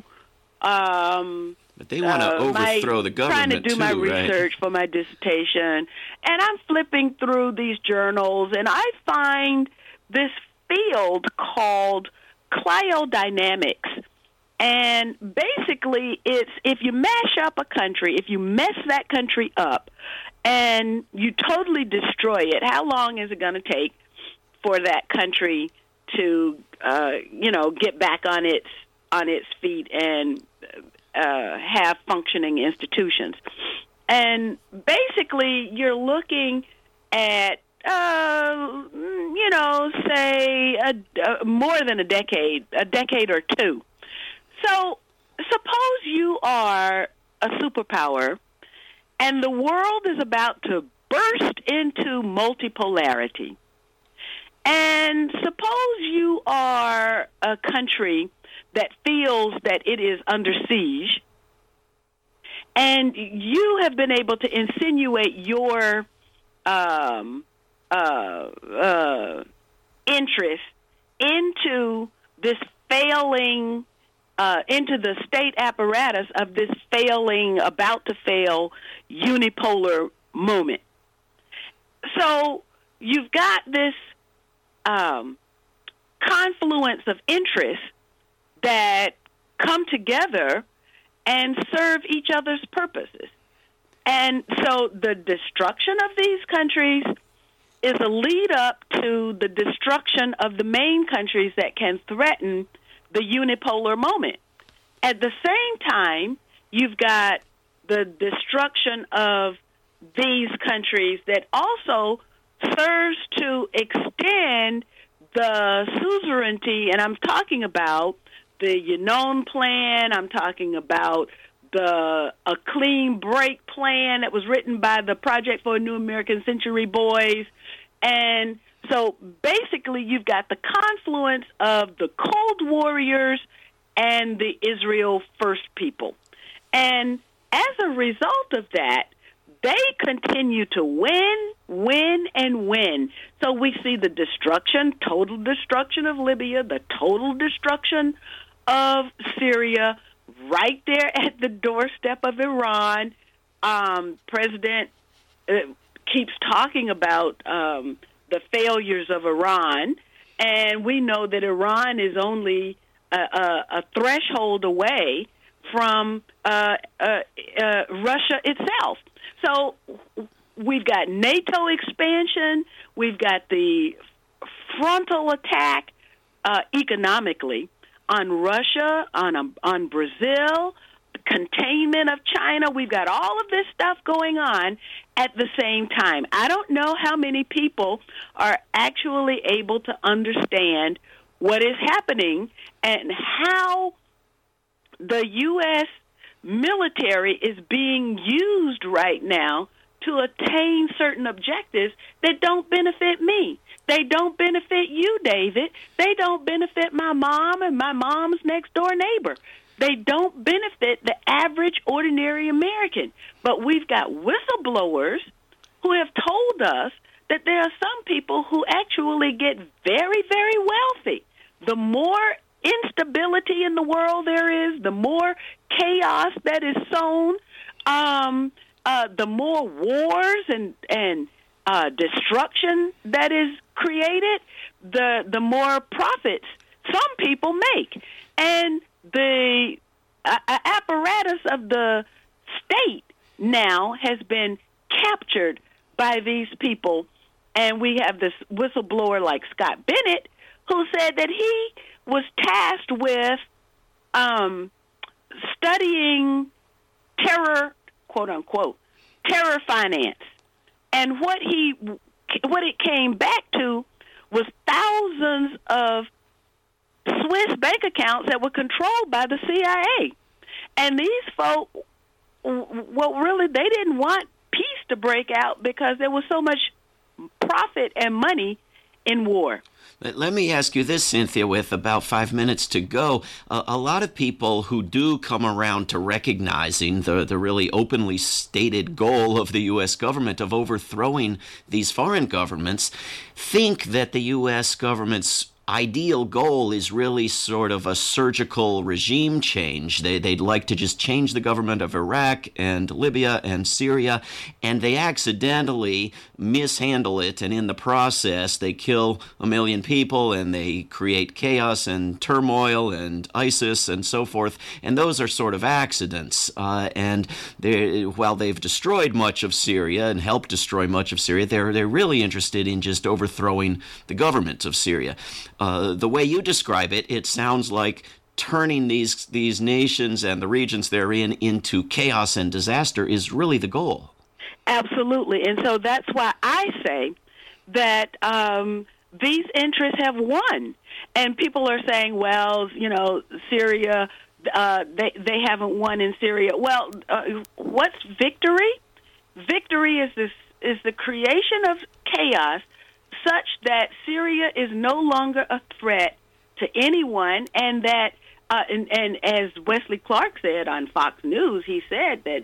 K: um,
J: But they want to uh, overthrow
K: my,
J: the government,
K: trying to do
J: too,
K: my
J: right?
K: research for my dissertation, and I'm flipping through these journals, and I find this field called cryodynamics. And basically, it's if you mash up a country, if you mess that country up, and you totally destroy it, how long is it going to take for that country to, uh, you know, get back on its on its feet and uh, have functioning institutions? And basically, you're looking at, uh, you know, say a, a, more than a decade, a decade or two. So suppose you are a superpower and the world is about to burst into multipolarity. And suppose you are a country that feels that it is under siege, And you have been able to insinuate your um, uh, uh, interest into this failing, uh, into the state apparatus of this failing, about to fail unipolar moment. So you've got this um, confluence of interests that come together and serve each other's purposes. And so the destruction of these countries is a lead up to the destruction of the main countries that can threaten the unipolar moment. At the same time, you've got the destruction of these countries that also serves to extend the suzerainty, and I'm talking about the Yangon Plan, I'm talking about the A Clean Break Plan that was written by the Project for a New American Century boys. And so basically you've got the confluence of the Cold Warriors and the Israel First people. And as a result of that, they continue to win, win, and win. So we see the destruction, total destruction of Libya, the total destruction of Syria, right there at the doorstep of Iran. Um, President uh, keeps talking about um, the failures of Iran, and we know that Iran is only a, a, a threshold away from uh, uh, uh, Russia itself. So we've got NATO expansion, we've got the frontal attack uh, economically on Russia, on um, on Brazil, containment of China. We've got all of this stuff going on at the same time. I don't know how many people are actually able to understand what is happening and how the U S military is being used right now to attain certain objectives that don't benefit me. They don't benefit you, David. They don't benefit my mom and my mom's next door neighbor. They don't benefit the average, ordinary American. But we've got whistleblowers who have told us that there are some people who actually get very, very wealthy. The more instability in the world there is, the more chaos that is sown, um, uh, the more wars and and uh, destruction that is created, the the more profits some people make. And the uh, apparatus of the state now has been captured by these people. And we have this whistleblower like Scott Bennett who said that he was tasked with um, studying terror, quote unquote, terror finance. And what he, what it came back to was thousands of Swiss bank accounts that were controlled by the C I A. And these folk, well, really, they didn't want peace to break out because there was so much profit and money in war.
J: Let me ask you this, Cynthia, with about five minutes to go. Uh, a lot of people who do come around to recognizing the, the really openly stated goal of the U S government of overthrowing these foreign governments think that the U S government's ideal goal is really sort of a surgical regime change. They, they'd like to just change the government of Iraq and Libya and Syria, and they accidentally mishandle it, and in the process they kill a million people and they create chaos and turmoil and ISIS and so forth, and those are sort of accidents. Uh, and they, while they've destroyed much of Syria and helped destroy much of Syria, they're, they're really interested in just overthrowing the government of Syria. Uh, the way you describe it, it sounds like turning these these nations and the regions they're in into chaos and disaster is really the goal.
K: Absolutely. And so that's why I say that um, these interests have won. And people are saying, well, you know, Syria, uh, they, they haven't won in Syria. Well, uh, what's victory? Victory is this is the creation of chaos such that Syria is no longer a threat to anyone, and that, uh, and, and as Wesley Clark said on Fox News, he said that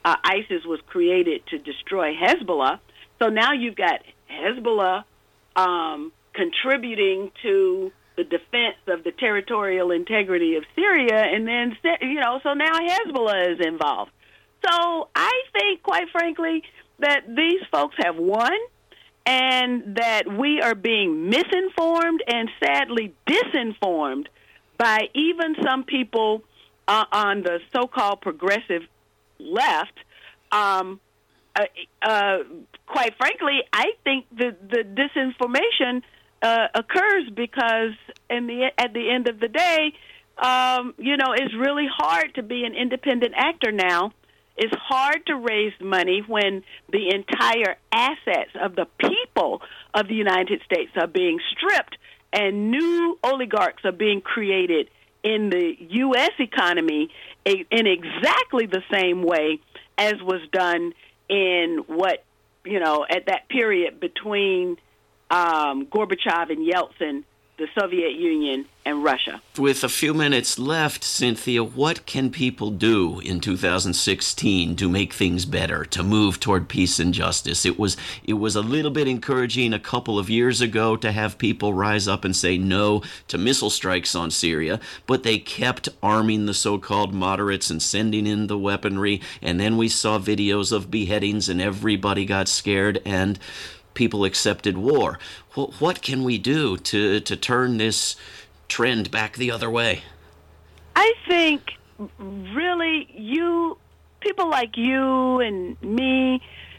K: uh, ISIS was created to destroy Hezbollah. So now you've got Hezbollah um, contributing to the defense of the territorial integrity of Syria, and then, you know, so now Hezbollah is involved. So I think, quite frankly, that these folks have won, and that we are being misinformed and sadly disinformed by even some people uh, on the so-called progressive left. Um, uh, uh, quite frankly, I think the, the disinformation uh, occurs because in the at the end of the day, um, you know, it's really hard to be an independent actor now. It's hard to raise money when the entire assets of the people of the United States are being stripped and new oligarchs are being created in the U S economy in exactly the same way as was done in what, you know, at that period between um, Gorbachev and Yeltsin, the Soviet Union, and Russia.
J: With a few minutes left, Cynthia, what can people do in two thousand sixteen to make things better, to move toward peace and justice? It was it was a little bit encouraging a couple of years ago to have people rise up and say no to missile strikes on Syria, but they kept arming the so-called moderates and sending in the weaponry, and then we saw videos of beheadings and everybody got scared and people accepted war. What can we do to, to turn this trend back the other way?
K: I think really you, people like you and me,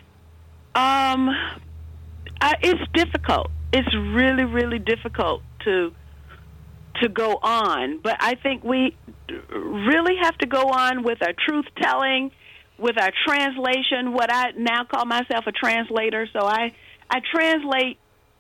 K: um, I, it's difficult. It's really, really difficult to to go on. But I think we really have to go on with our truth-telling, with our translation, what I now call myself a translator. So I, I translate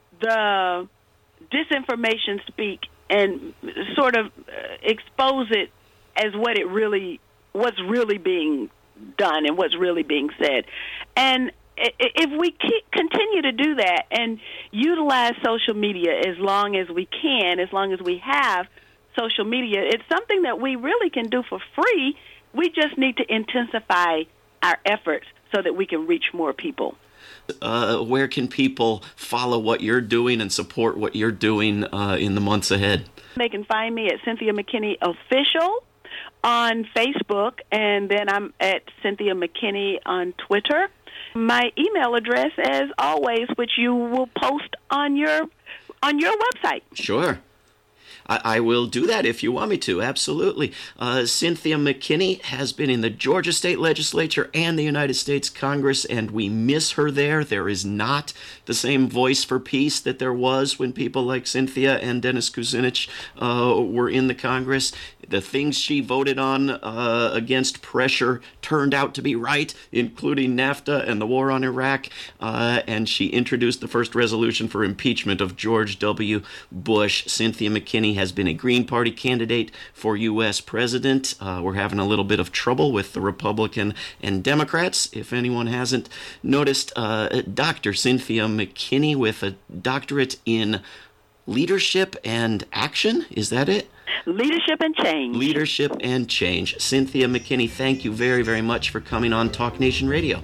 K: the disinformation speak and sort of expose it as what it really, what's really being done and what's really being said. And if we keep, continue to do that and utilize social media as long as we can, as long as we have social media, it's something that we really can do for free. We just need to intensify our efforts so that we can reach more people.
J: Uh, where can people follow what you're doing and support what you're doing uh, in the months ahead?
K: They can find me at Cynthia McKinney Official on Facebook, and then I'm at Cynthia McKinney on Twitter. My email address, as always, which you will post on your on your website.
J: Sure. I, I will do that if you want me to, absolutely. Uh, Cynthia McKinney has been in the Georgia State Legislature and the United States Congress, and we miss her there. There is not the same voice for peace that there was when people like Cynthia and Dennis Kucinich uh, were in the Congress. The things she voted on uh, against pressure turned out to be right, including NAFTA and the war on Iraq, uh, and she introduced the first resolution for impeachment of George W. Bush. Cynthia McKinney has been a Green Party candidate for U S president. Uh, we're having a little bit of trouble with the Republican and Democrats. If anyone hasn't noticed, uh, Doctor Cynthia McKinney with a doctorate in leadership and action, is that it?
K: Leadership and change.
J: Leadership and change. Cynthia McKinney, thank you very, very much for coming on Talk Nation Radio.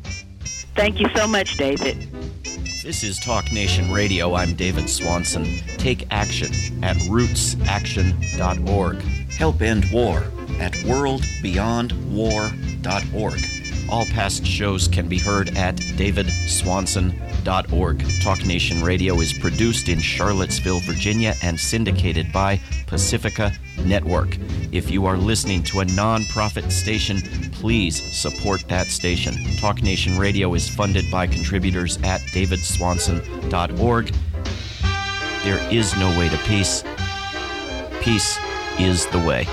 K: Thank you so much, David.
I: This is Talk Nation Radio. I'm David Swanson. Take action at roots action dot org.
J: Help end war at world beyond war dot org.
I: All past shows can be heard at david swanson dot org. Talk Nation Radio is produced in Charlottesville, Virginia, and syndicated by Pacifica Network. If you are listening to a non-profit station, please support that station. Talk Nation Radio is funded by contributors at david swanson dot org. There is no way to peace. Peace is the way.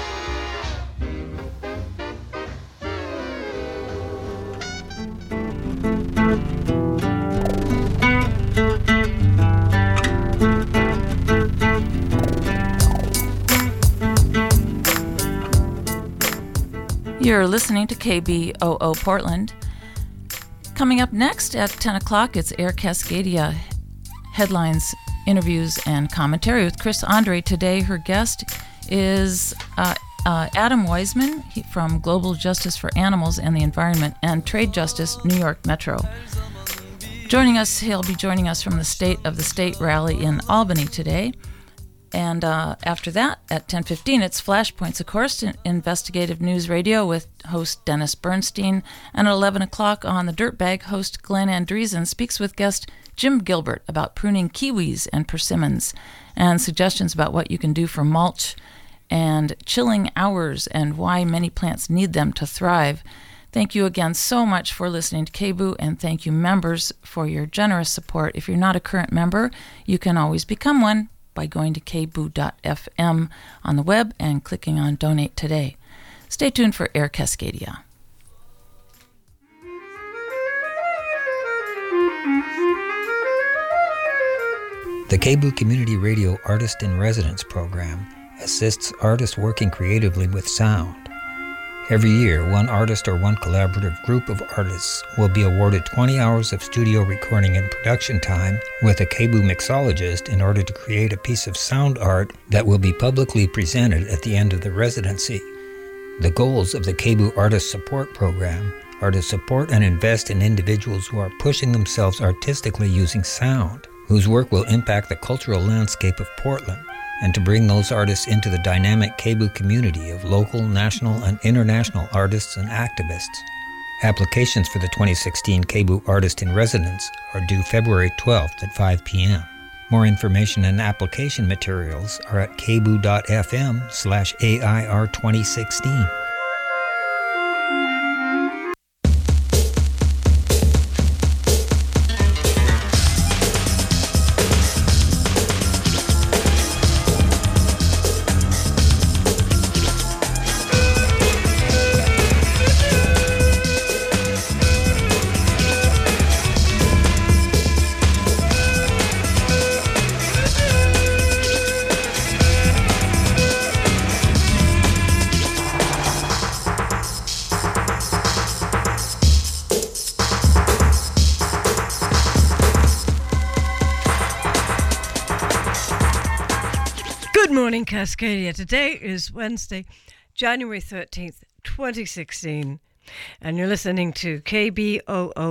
L: You're listening to K B O O Portland. Coming up next at ten o'clock, it's Air Cascadia headlines, interviews, and commentary with Chris Andre. Today, her guest is uh, uh, Adam Wiseman he, from Global Justice for Animals and the Environment and Trade Justice New York Metro. Joining us, he'll be joining us from the State of the State rally in Albany today. And uh, after that, at ten fifteen, it's Flashpoints, of course, investigative news radio with host Dennis Bernstein. And at eleven o'clock on the Dirtbag, host Glenn Andreessen speaks with guest Jim Gilbert about pruning kiwis and persimmons and suggestions about what you can do for mulch and chilling hours and why many plants need them to thrive. Thank you again so much for listening to K B O O, and thank you, members, for your generous support. If you're not a current member, you can always become one by going to k b o o dot f m on the web and clicking on Donate Today. Stay tuned for Air Cascadia.
M: The K B O O Community Radio Artist in Residence program assists artists working creatively with sound. Every year, one artist or one collaborative group of artists will be awarded twenty hours of studio recording and production time with a K B O O mixologist in order to create a piece of sound art that will be publicly presented at the end of the residency. The goals of the K B O O Artist Support Program are to support and invest in individuals who are pushing themselves artistically using sound, whose work will impact the cultural landscape of Portland, and to bring those artists into the dynamic K B O O community of local, national, and international artists and activists. Applications for the twenty sixteen K B O O Artist in Residence are due February twelfth at five p.m. More information and application materials are at k b o o dot f m slash A I R twenty sixteen.
N: Cascadia. Today is Wednesday, January thirteenth, twenty sixteen, and you're listening to K B O O